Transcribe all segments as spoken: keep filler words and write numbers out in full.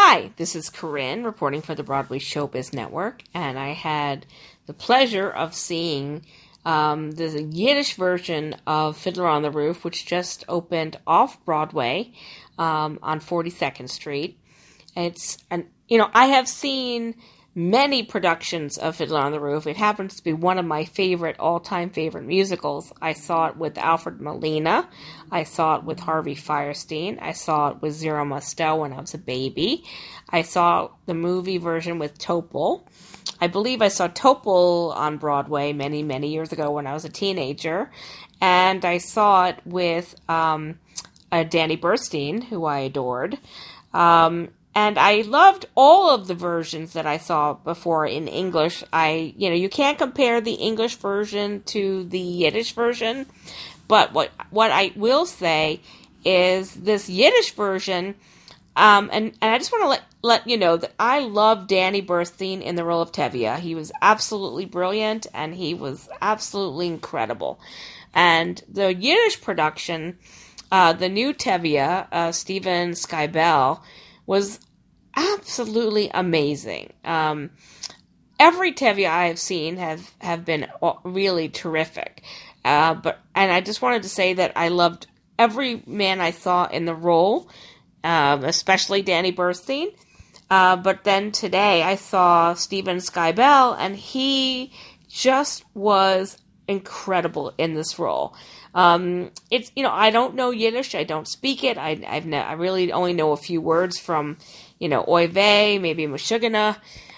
Hi, this is Corinne reporting for the Broadway Showbiz Network, and I had the pleasure of seeing um, the Yiddish version of Fiddler on the Roof, which just opened off-Broadway um, on forty-second Street. It's, an, you know, I have seen many productions of Fiddler on the Roof. It happens to be one of my favorite, all-time favorite musicals. I saw it with Alfred Molina. I saw it with Harvey Fierstein. I saw it with Zero Mostel when I was a baby. I saw the movie version with Topol. I believe I saw Topol on Broadway many, many years ago when I was a teenager. And I saw it with um, uh, Danny Burstein, who I adored. Um, And I loved all of the versions that I saw before in English. I, you know, you can't compare the English version to the Yiddish version. But what what I will say is this Yiddish version, um, and, and I just want to let, let you know that I love Danny Burstein in the role of Tevye. He was absolutely brilliant, and he was absolutely incredible. And the Yiddish production, uh, the new Tevye, uh, Steven Skybell, was absolutely amazing. Um, every Tevye I have seen have, have been really terrific. Uh, but and I just wanted to say that I loved every man I saw in the role, um, especially Danny Burstein. Uh, but then today I saw Steven Skybell, and he just was incredible in this role. Um, it's, you know, I don't know Yiddish. I don't speak it. I, I've ne- I really only know a few words from, you know, oy vey, maybe Meshuggah.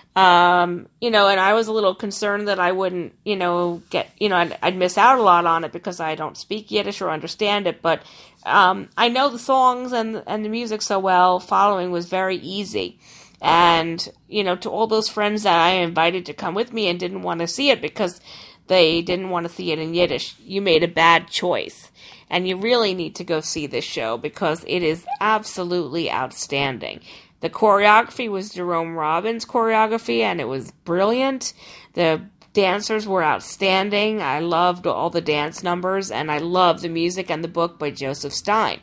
Um, you know, and I was a little concerned that I wouldn't, you know, get, you know, I'd, I'd miss out a lot on it because I don't speak Yiddish or understand it. But, um, I know the songs and, and the music so well. Following was very easy. And, you know, to all those friends that I invited to come with me and didn't want to see it because they didn't want to see it in Yiddish, you made a bad choice. And you really need to go see this show because it is absolutely outstanding. The choreography was Jerome Robbins' choreography, and it was brilliant. The dancers were outstanding. I loved all the dance numbers, and I loved the music and the book by Joseph Stein.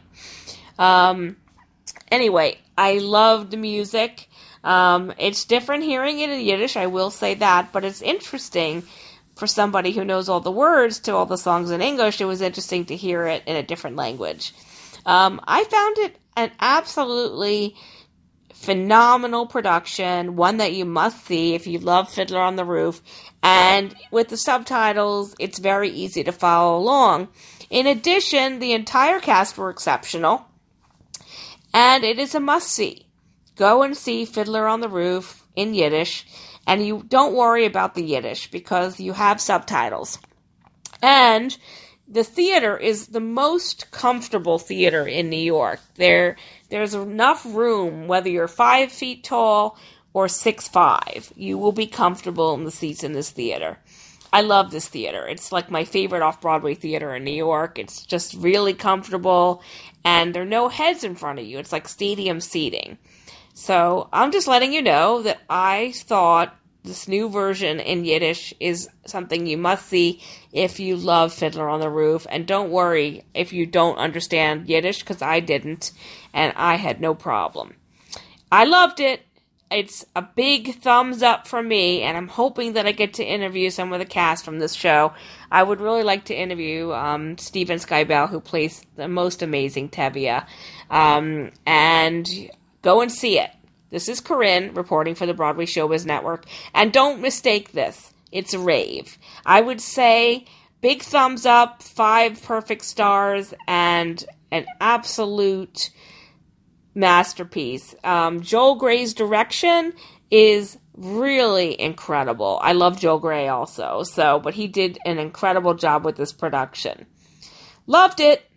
Um, anyway, I loved the music. Um, it's different hearing it in Yiddish, I will say that, but it's interesting. For somebody who knows all the words to all the songs in English, it was interesting to hear it in a different language. Um, I found it an absolutely phenomenal production, one that you must see if you love Fiddler on the Roof. And with the subtitles, it's very easy to follow along. In addition, the entire cast were exceptional, and it is a must-see. Go and see Fiddler on the Roof in Yiddish. And you don't worry about the Yiddish because you have subtitles. And the theater is the most comfortable theater in New York. There, there's enough room, whether you're five feet tall or six five. You will be comfortable in the seats in this theater. I love this theater. It's like my favorite off-Broadway theater in New York. It's just really comfortable, and there are no heads in front of you. It's like stadium seating. So I'm just letting you know that I thought this new version in Yiddish is something you must see if you love Fiddler on the Roof. And don't worry if you don't understand Yiddish, because I didn't, and I had no problem. I loved it. It's a big thumbs up from me, and I'm hoping that I get to interview some of the cast from this show. I would really like to interview um, Steven Skybell, who plays the most amazing Tevye. Um, and go and see it. This is Corinne reporting for the Broadway Showbiz Network. And don't mistake this. It's a rave. I would say big thumbs up, five perfect stars, and an absolute masterpiece. Um, Joel Grey's direction is really incredible. I love Joel Grey also. So, but he did an incredible job with this production. Loved it.